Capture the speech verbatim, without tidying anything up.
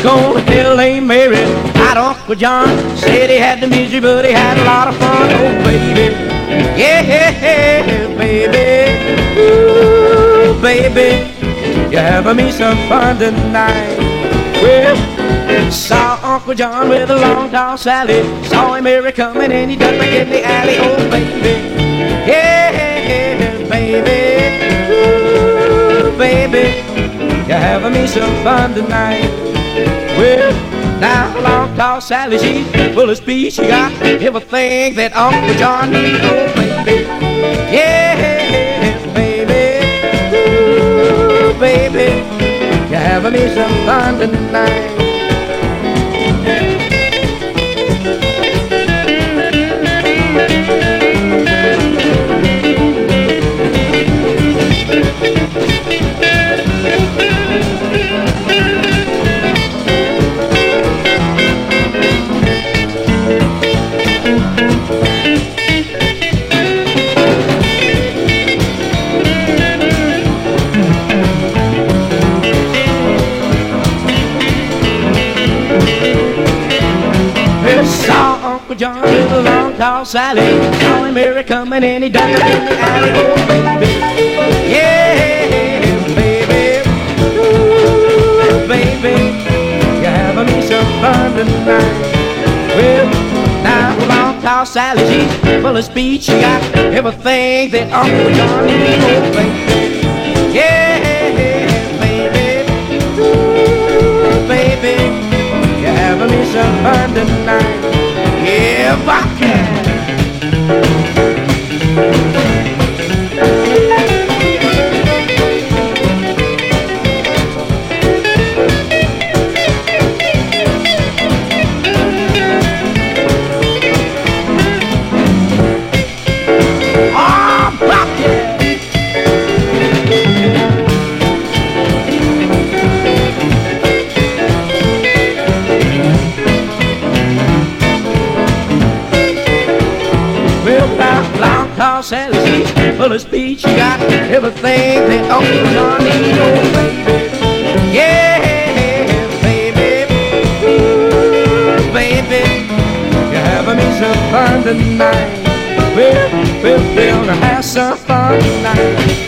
gonna tell Aunt Mary about Uncle John. Said he had the misery, but he had a lot of fun. Oh, baby, yeah, baby, ooh, baby, you're having me some fun tonight. Well, saw Uncle John with a long tall Sally. Saw Aunt Mary coming and he ducked back in the alley. Oh, baby, yeah, baby, ooh, baby, you're having me some fun tonight. Well, now long tall Sally, she's full of speed. She got everything that Uncle John needs. Oh, baby, yeah, baby, ooh, baby, you're having me some fun tonight. Saw Uncle John with a long tall Sally. Saw Aunt Mary coming and he ducked in the alley. Oh, baby, yeah, baby, ooh, baby, you're having me some fun tonight. Well, now long tall Sally, she's full of speed. She got everything that Uncle John needs. Oh, baby, yeah, baby, ooh, baby, you're having me some fun tonight. Yeah, vodka. Oh, vodka. Long tall Sally, she's full of speed. She got everything that Uncle John needs. Oh, baby, yeah, baby, ooh, baby, you're having me some fun tonight. Well, we're gonna have some fun tonight.